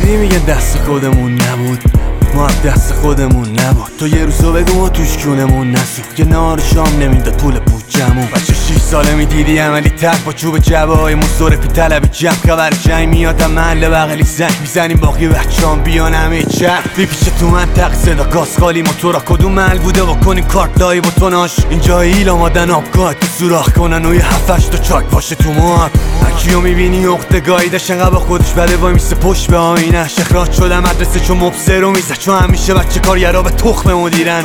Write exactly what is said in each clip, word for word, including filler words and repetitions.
دیدی میگن دست خودمون نبود، ما هم دست خودمون نبود. تو یه روزو بگو ما توش کونمون نسود که نهار شام نمیداد پول بودجمون. بچه شیش ساله میدیدی عملی تک با چوب جبه های مصرفی طلب جمع خبر جنگ میاد هم محل بغلی زنگ میزنیم باقی بچه‌ام بیان همه چرخ بیپیچه تو منطق صدا گاز خالی موتورا کدوم محل بوده با کنیم کارت لای با توناش اینجا ایل آمادن آبگاه تو سوراخ کنن و یه هفتش تا چاک باشه تو موهات. هرکیو میبینی اخته گاییدش انقدر با خودش بده وای میسته پشت به آینش. اخراج شدم مدرسه چون مبصر رو میزد چون همیشه بچه کارگرا به تخم مدیرن.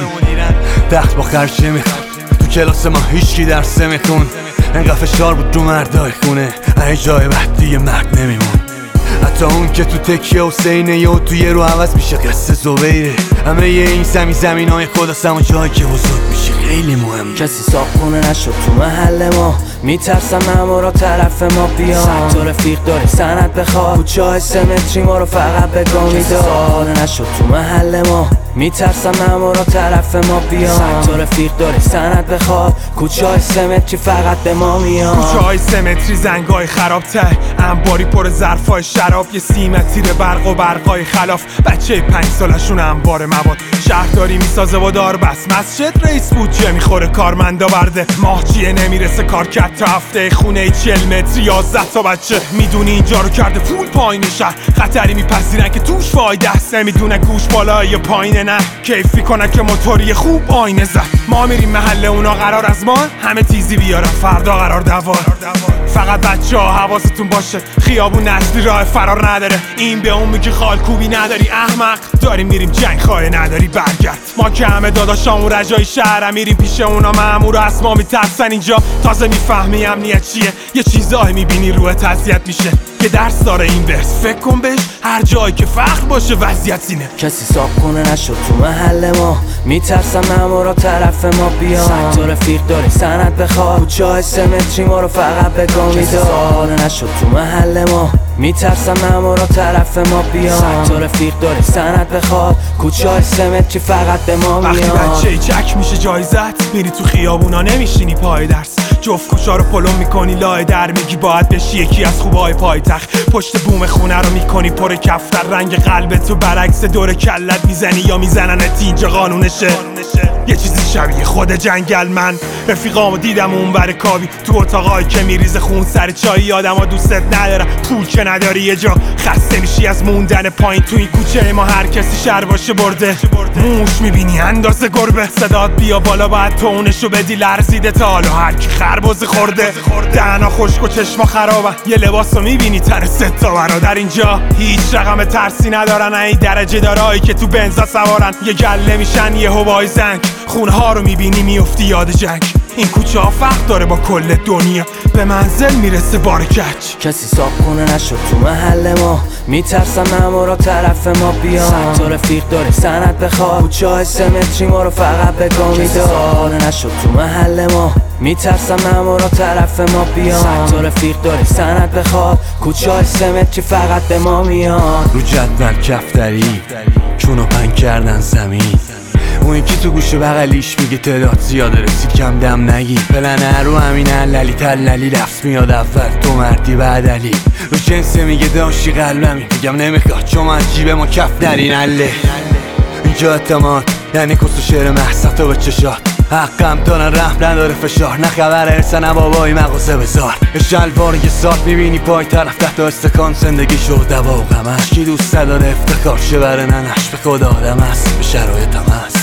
تخت با خرشه میخون تو کلاس ما هیچکی درس میخون انقدر فشار بود رو مردای خونه این جای بعد دیگه مرد نمیمون. حتی اون که تو تکیه حسینه یا تو یه رو عوض میشه قصه زبیره. همه یه این زمین زمین های خداست اما جایی که بزرگ میشه خیلی مهم. کسی صاحبخونه نشد تو محل ما میترسم مامورا طرف ما بیان. صد تا رفیق داری سند بخواد کوچه های سه متری ما رو فقط به گا میداد. کسی صاحبخونه نشد تو محل ما میترسم مامورا طرف ما بیان. صد تا رفیق داری سند بخواد کوچه های سه متری فقط به ما میان. کوچه های سه متری زنگای خراب ته انباری پر ظرفای شراب یه سیمت تیر برق و برقای خلاف بچه پنج سالشون انبار مواد. شهرداری میسازه و دار بس مسجد رئیس بودجه میخوره کارمندا برده ماه چیه نمیرسه کار کرد تا هفته خونه چهل متر یازده تا بچه میدونی اینجا رو کرده فول پایین شهر خطری میپذیرن که توش فایده است نمیدونه گوش بالای یا پایینه نه کیف میکنن که موتوری خوب آینه زد. ما میریم محله اونا قرار از ما همه تیزی بیارن فردا قرار دوار. فقط بچه ها حواستون باشه خیابون نسلی راه فرار نداره. این به اون میگه خالکوبی نداری احمق داریم میریم جنگ خواهی نداری برگرد. ما که همه داداشامون رجای شهر میریم پیش اونا مامور از ما میترسن اینجا تازه میفهمی امنیت چیه یه چیزایی میبینی روحت اذیت میشه که درس داره این ورس فکر کن بهش هر جایی که فخر باشه وضعیت اینه. کسی صاحبخونه نشد تو محل ما میترسم مامورا طرف ما بیان. صد تا رفیق داری سند بخواد کوچه های سه متری ما رو فقط به گا میداد. کسی صاحبخونه نشد تو محل ما میترسم مامورا طرف ما بیان. صد تا رفیق داری سند بخواد کوچه های سه متری فقط به ما میان. وقتی بچه چک میشه جایزت میری تو خیابونا نمیشینی پای درس جفت کوچا رو پلم میکنی لای در میگی باید بشی یکی از خوبای پایتخت. پشت بوم خونه رو میکنی پر کفتر رنگ قلبت تو برعکس دور کلت میزنی یا میزننت اینجا قانونشه. یه چیزی شبیه خود جنگل من رفیقامو دیدم اون بر کابی تو اتاقایی که میریزه خون سر چایی آدم ها دوستت ندارن پول که نداری یه جا خسته میشی از موندن پایین تو این کوچه ما هر کسی شر باشه برده موش میبینی اندازه گربه صدات بیا بالا باید تو اونشو بدی لرزیده تا حالا هر کی خربزه خورده دهنا خشک و چشما خرابن یه لباسو میبینی تن سه تا برادر اینجا هیچ رقم ترسی ندارن این درجه دارایی که تو بنزا سوارن یه گله میشن یه هوای زنگ خونه ها رو میبینی میفتی یاد جنگ. این کوچه ها فرق داره با کل دنیا به منزل میرسه بار کچ. کسی صاحبخونه نشد تو محل ما میترسم مامورا طرف ما بیان. صد تا رفیق داری سند بخواد کوچه های سه متری ما رو فقط به گا میداد. کسی صاحبخونه نشد تو محل ما میترسم مامورا طرف ما بیان. صد تا رفیق داری سند بخواد کوچه های سه متری فقط به ما میان. رو جدول کفتری چونو پنگ کردن زمین اون یکی تو گوشه بغلیش میگه تعداد زیاده رسید کم دم نگی پلنه رو همینه للی تللی لفظ میاد اول تو مردی بعد علی رو جنسه میگه داشتی قلبمی میگم نمیخواد چون من جیب ما کف نرین عله. اینجا اعتماد یعنی کس و شعر محصت و به چشات حقم دارن رحم نداره فشار نه خبر ارسه نه بابایی مغازه بزار یه شلوار یه سات میبینی پای طرف تحت استکان زندگی شد دوا و غمش کی دوست داره افتخار شه بره ننش به خدا آدم هست به شرایطم هست.